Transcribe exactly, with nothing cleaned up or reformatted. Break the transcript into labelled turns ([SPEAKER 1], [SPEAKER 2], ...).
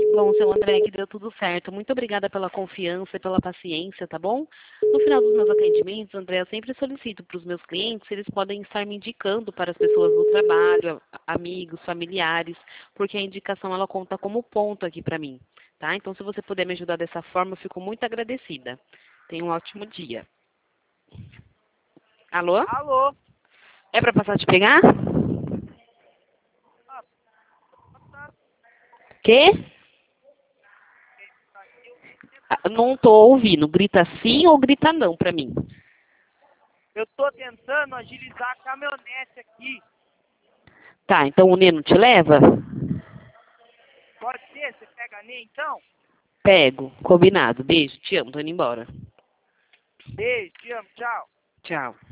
[SPEAKER 1] Bom, seu André, que deu tudo certo. Muito obrigada pela confiança e pela paciência, tá bom? No final dos meus atendimentos, André, eu sempre solicito para os meus clientes se eles podem estar me indicando para as pessoas do trabalho, a- amigos, familiares, porque a indicação ela conta como ponto aqui para mim, tá? Então, se você puder me ajudar dessa forma, eu fico muito agradecida. Tenha um ótimo dia. Alô?
[SPEAKER 2] Alô?
[SPEAKER 1] É para passar a te pegar?
[SPEAKER 2] Ah, tá.
[SPEAKER 1] Quê? Ah, não tô ouvindo. Grita sim ou grita não para mim?
[SPEAKER 2] Eu tô tentando agilizar a caminhonete aqui.
[SPEAKER 1] Tá, então o Neno te leva?
[SPEAKER 2] Pode ser? Você pega a Nê, então?
[SPEAKER 1] Pego. Combinado. Beijo. Te amo. Tô indo embora.
[SPEAKER 2] Beijo, te amo, tchau.
[SPEAKER 1] Tchau.